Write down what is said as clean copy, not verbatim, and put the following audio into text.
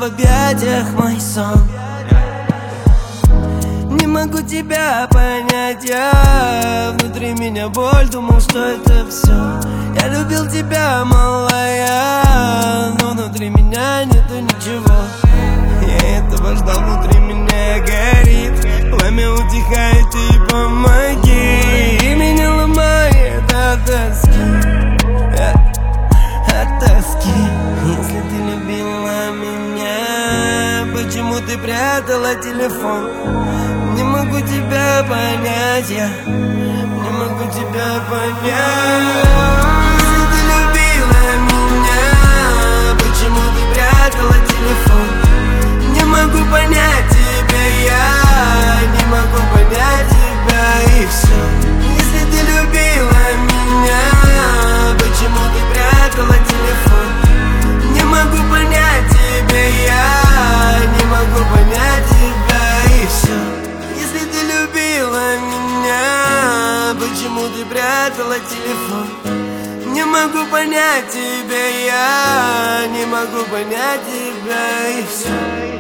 объятиях мой сон. Не могу тебя понять, я внутри меня боль, думал, что это все. Я любил тебя, малая, но внутри меня нету ничего. Я этого ждал, внутри меня горит, пламя утихает, и помоги. И меня ломает от тоски, от тоски. Если ты любила меня, почему ты прятала телефон? Не могу тебя понять, я не могу тебя понять. Если ты любила меня, почему ты прятала телефон? Не могу понять тебя, я не могу понять тебя, и все. Если ты любила меня, почему ты прятала телефон? Не могу понять тебя, я не могу понять тебя, и все. Если ты любила меня, почему ты прятала телефон? Не могу понять тебя, я не могу понять тебя, и все.